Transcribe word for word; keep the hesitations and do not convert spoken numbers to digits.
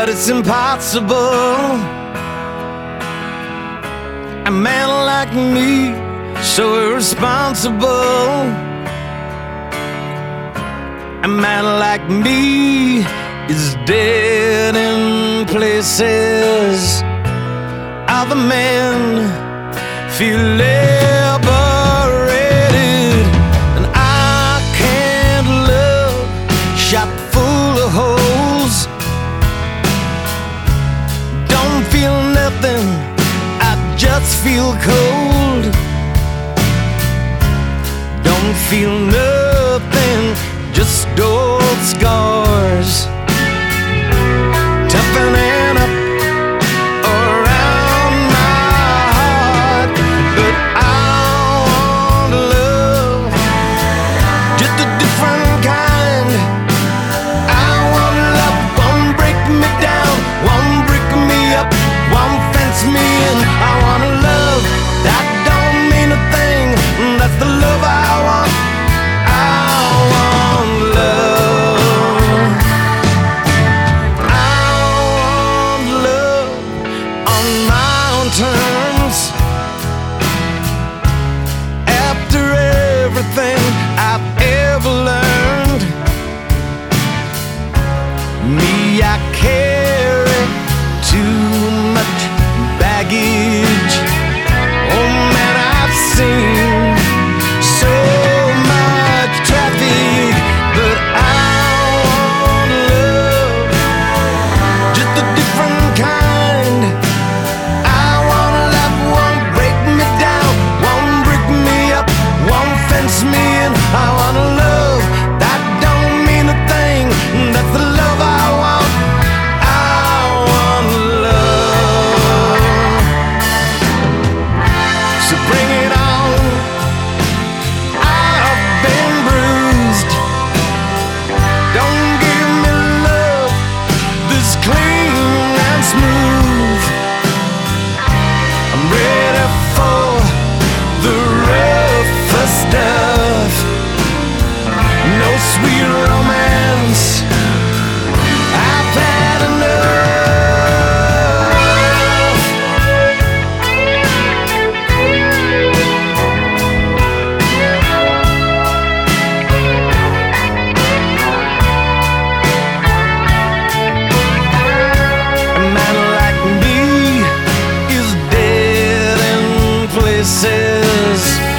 but it's impossible. A man like me, so irresponsible. A man like me is dead in places. Other men feel liberated, and I can't love shot full of holes. Don't feel nothing, I just feel cold. Don't feel nothing, just old scars. Toughening up around my heart, but I want love, just a different kind. I want love, won't break me down, won't break me up, won't fence me in. I want love that don't mean a thing, that's the love I want. I want love. I want love on my own terms. After everything I've ever learned, me, I carry too much baggage. Oh man, I've seen so much traffic, but I want love, just a different kind. I want love, won't break me down, won't break me up, won't fence me in. I want love that don't mean a thing, that's the love I want. I want love. So bring it on. I've been bruised. Don't give me love this clean and smooth. I'm ready for the rougher stuff. No sweet romance, I've had enough. A man like me is dead in places.